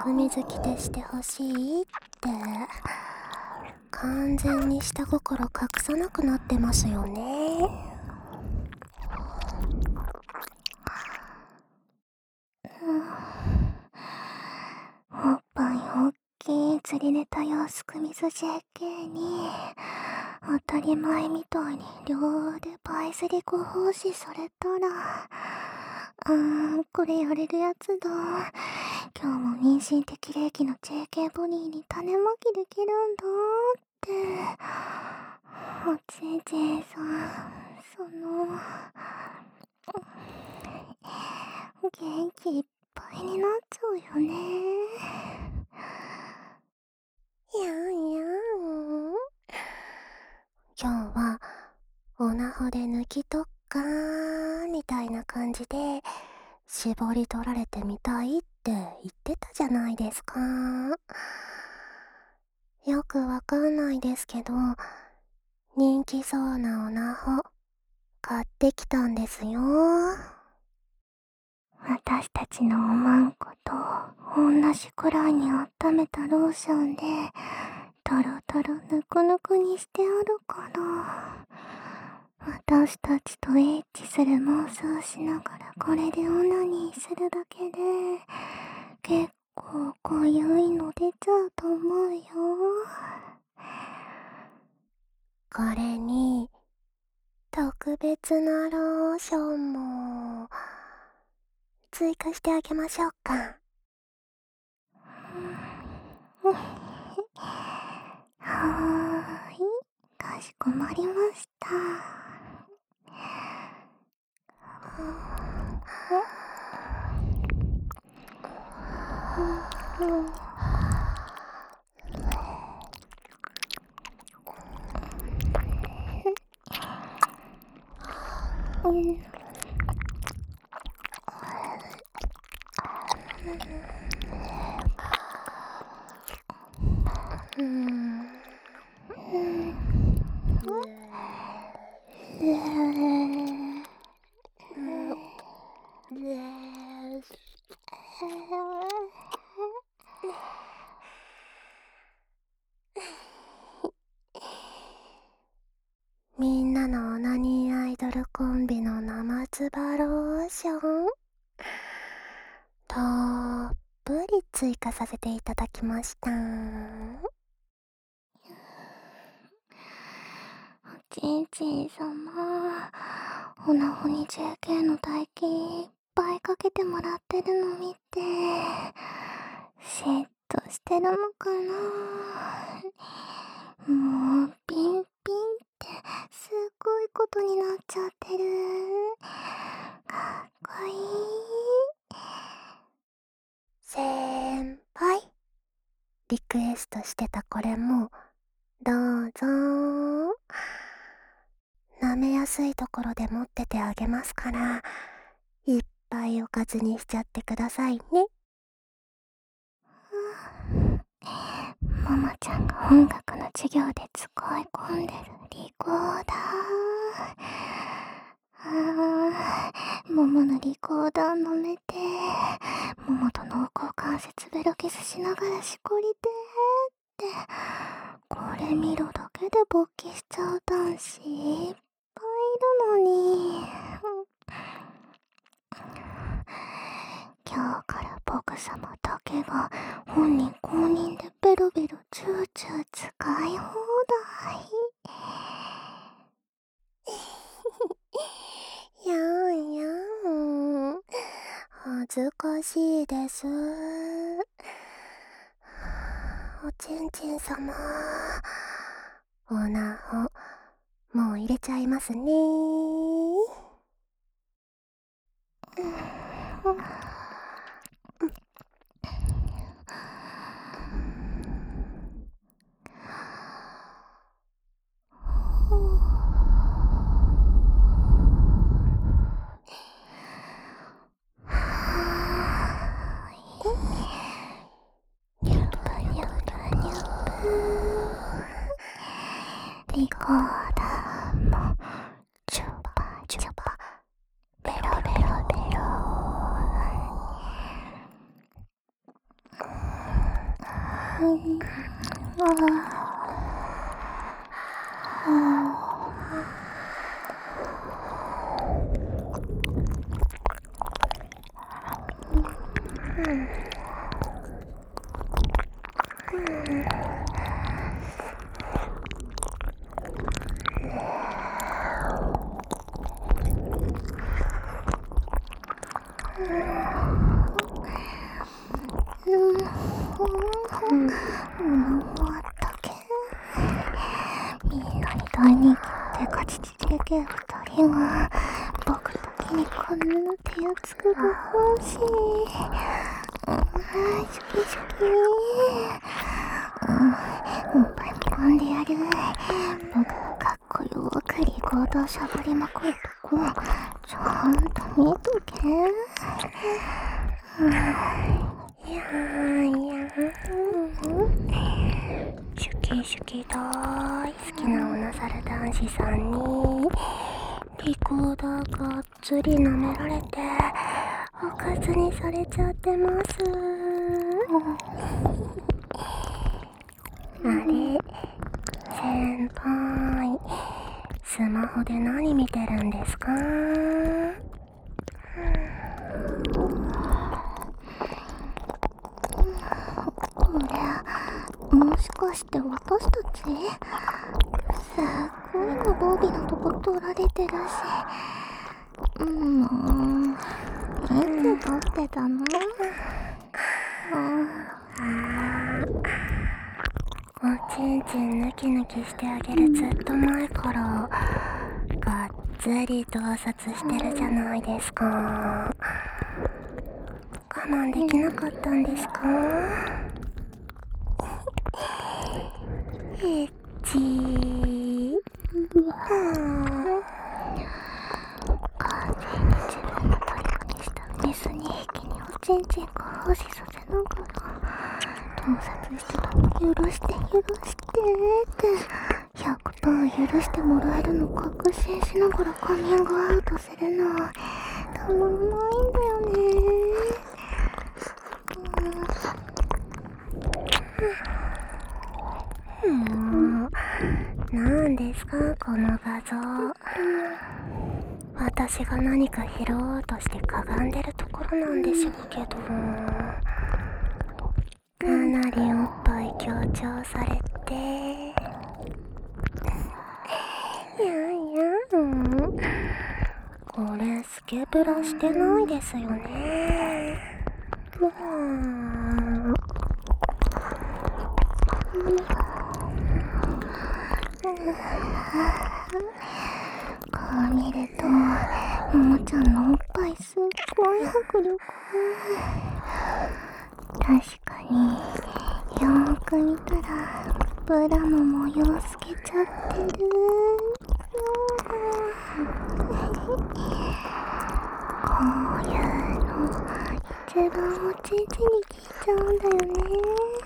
く水着でしてほしいって。完全に下心隠さなくなってますよね。おっぱいおっきい釣りネタ用すく水 JK に当たり前みたいに両腕バイスリコ奉仕されたら、これやれるやつだ。今日も妊娠適齢期の JK ボニーに種まきできるんだって。おちんちんさん、元気いっぱいになっちゃうよね。やんやん。今日はオナホで抜きとっかーみたいな感じで絞り取られてみたいって言ってたじゃないですか。よくわかんないですけど、人気そうなオナホ買ってきたんですよ。私たちのおまんこと同じくらいに温めたローションでトロトロぬくぬくにしてあるから、私たちとエッチする妄想しながらこれでオナニーするだけで結構濃ゆいの出ちゃうと思うよ。これに特別なローションも追加してあげましょうか。はーい、かしこまりました。みんなのオナニーアイドルコンビの生つばローションたっぷり追加させていただきました。おちんちん様、オナホに JK の大金いっぱいかけてもらってるの見て嫉妬してるのかな。もうピンピンってすっごいことになっちゃってる。かっこいい。先輩、リクエストしてたこれもどうぞ。舐めやすいところで持っててあげますから、いっぱいおかずにしちゃってくださいね。ママちゃんが音楽の授業で使い込んでるリコーダー。モモのリコーダー舐めて、モモと濃厚関節ベロキスしながらしこりてーって、これ見るだけで勃起しちゃう男子いっぱいいるのに。今日から僕様だけが本人公認でベロベロチューチュー使い放題。やんやん、恥ずかしいです。おちんちん様、オナホもう入れちゃいますね。リコーダーもチュバみんなに大人気のデカチチ JK 2人が僕だけにこんな手厚くご奉仕。シュキシュキおっぱい込んでやる。僕がかっこよくリコーダーしゃぶりまくるとこちゃんと見とけ。シュキシュキ大好きなおなさる男子さんにリコーダーがっつり舐められておかずにされちゃってます。あれ、先輩、スマホで何見てるんですか？これ、もしかして私たち？すっごい無防備なとこ撮られてるし。いつ撮ってたの？おちんちんヌキヌキしてあげるずっと前からがっつり洞察してるじゃないですか。我慢できなかったんですか？エッチー。完全に自分の虜にしたメス2匹におちんちんが奉仕させながら盗撮してたの許してって 100% 許してもらえるの確信しながらカミングアウトするのたまんないんだよね。なんですかこの画像。私が何か拾おうとしてかがんでるところなんでしょうけど、かなりおっぱい強調されてこれスケブラしてないですよね。こう見るとももちゃんのおっぱいすっごい迫力。確かによーく見たらブラの模様透けちゃってる。こういうの一番おちんちに効いちゃうんだよね。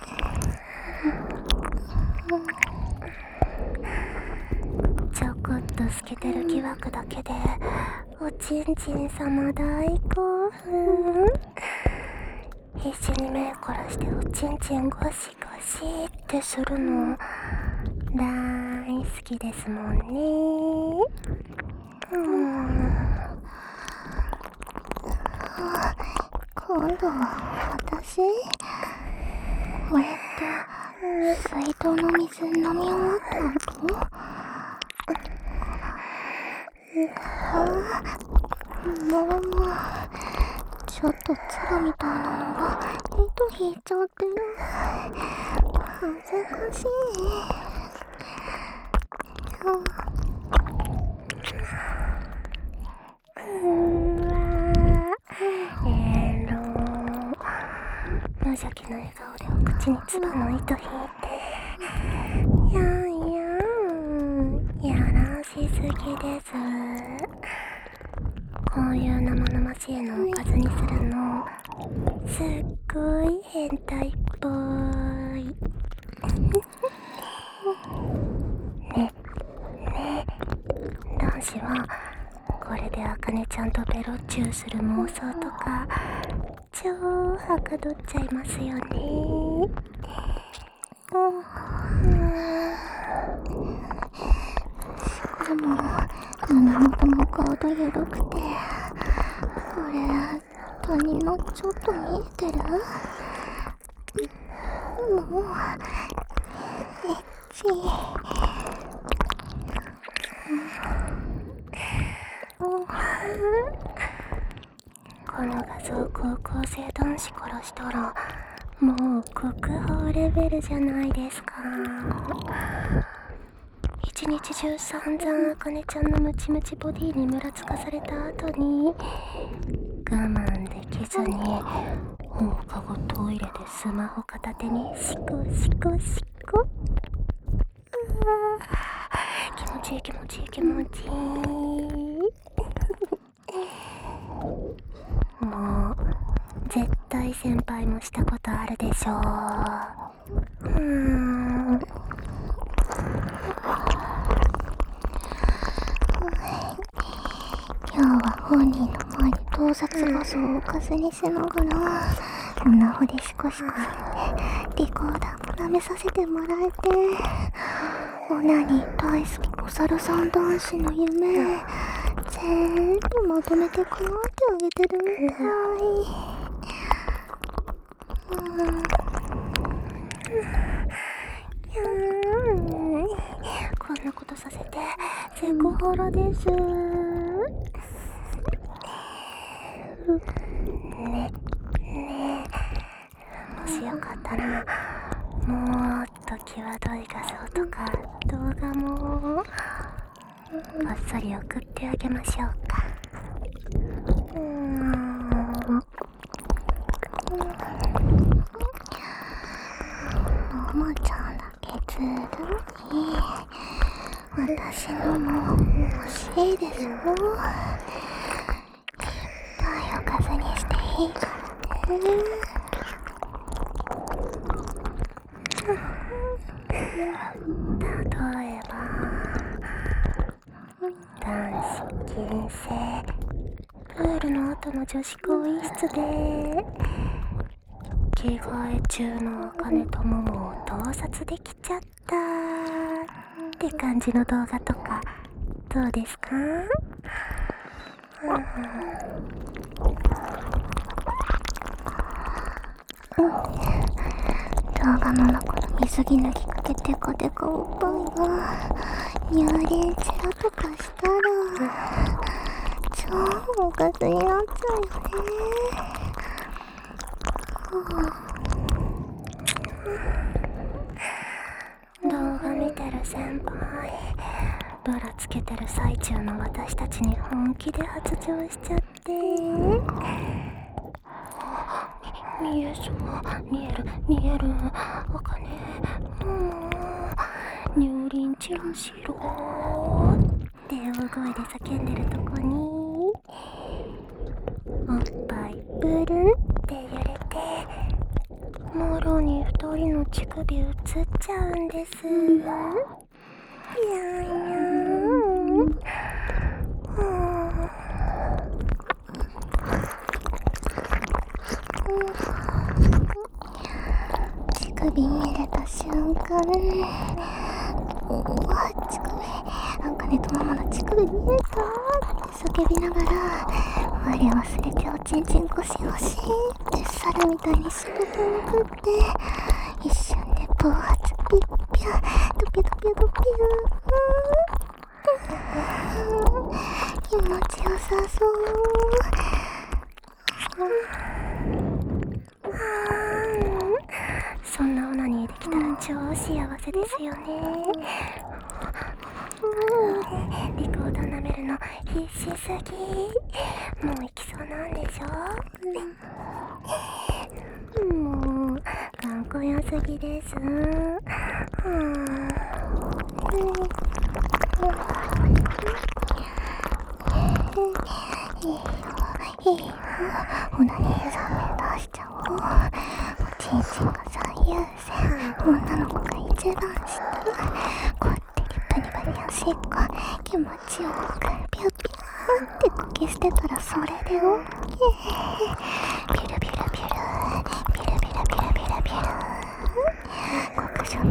ちょこっと透けてる疑惑だけでおちんちん様大興奮。必死に目凝らしておちんちんゴシゴシってするの大好きですもんね。今度は私？これって水筒の水飲み終わった後？もうちょっとツバみたいなのが糸引いちゃってる。恥ずかしい。無邪気な笑顔でお口にツバの糸引いて、やらしすぎです。こういう生々しいのをおかずにするのすっごい変態っぽい。ね男子はこれであかねちゃんとベロチューする妄想とか超はかどっちゃいますよね。 しかも胸元も顔と緩くて、これ他人のちょっと見えてる？もうエッチ。この画像高校生男子からしたらもう国宝レベルじゃないですか。一日中散々あかねちゃんのムチムチボディにむらつかされた後に我慢できずに放課後トイレでスマホ片手にシコシコシコ。気持ちいい気持ちいい気持ちいい。もう絶対先輩もしたことあるでしょう。今日は本人の前に盗撮画像をおかずにしながらスマホでシコシコされてリコーダーも舐めさせてもらえて、オナニー大好きお猿さん男子の夢全部まとめてかなってあげてるみたい。こんなことさせてセクハラです。ねもしよかったらもっと際どい画像とか動画もこっそり送ってあげましょうか。ももちゃんだけずるい。私のも欲しいですよ。いっぱいおかずにしていいからね。例えば男子禁制プールの後の女子更衣室で着替え中のあかねとももを盗撮できちゃったって感じの動画とかどうですか？動画の中の水着脱ぎかけテカテカおっぱいが乳輪チラとかしたら超おかずになっちゃうよね。動画見てる先輩ブラつけてる最中の私たちに本気で発情しちゃって、見えそう見えるあかね乳輪チラしろって大声で叫んでるとこにおっぱいブルンって揺れてもろに二人の乳首映っちゃうんです。乳首見れた瞬間乳首あかねとママの乳首見えたって叫びながら我忘れておちんちんゴシゴシって猿みたいに仕事を送って一瞬で暴発ピッピャドピドピドピ気持ちよさそう。そんなオナニーできたら超幸せですよね。リコーダー舐めるの必死すぎ。もう行きそうなんでしょ。もう頑固よすぎです。いいよオナニーさん出しちゃおう。おちんちんが最優先、女の子が一番下。こうやってリップにバニおしっこ気持ちよくピュピュってこき捨てたらそれで OK。 ピュルピュルピュルピュルピュルピュルピュルピュル極上の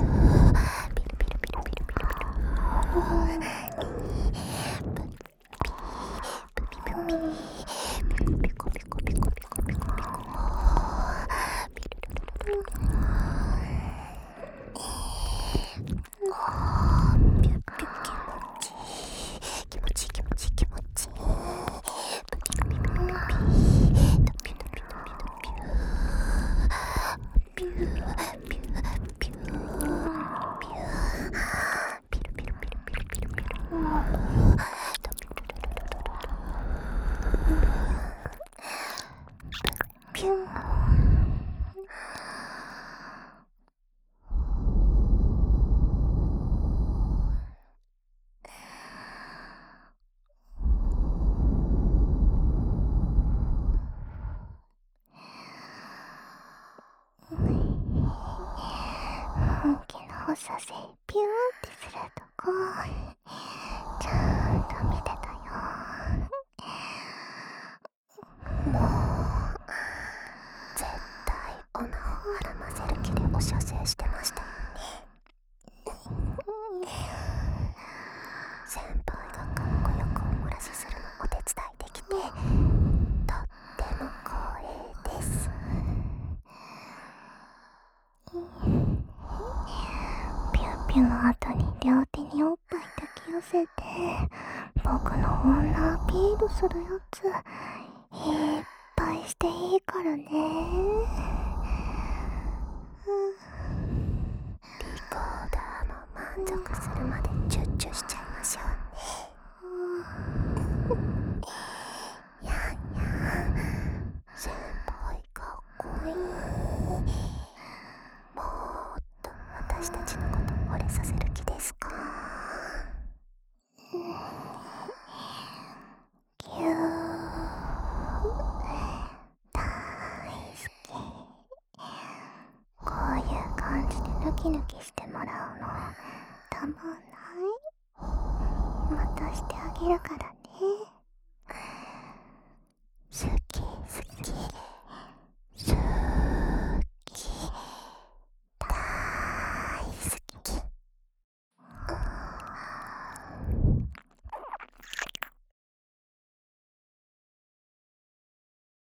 本気の放射線ピューンってするとこちゃんと見てたよ。もう絶対オナを絡ませる気でお射精してましたよね。先輩がかっこよくお漏らしするのお手伝いできてとっても光栄です。ピュッピュの後に両手におっぱい抱き寄せて僕の女アピールするやついっぱいしていいからね。リコーダーも満足するまでチュッチュしちゃいましょうね。やんやん先輩かっこいい。もっと私たちのこと惚れさせる気ですか？ぎゅー大好き。こういう感じでヌキヌキしてもらうのたまんない？またしてあげるからね。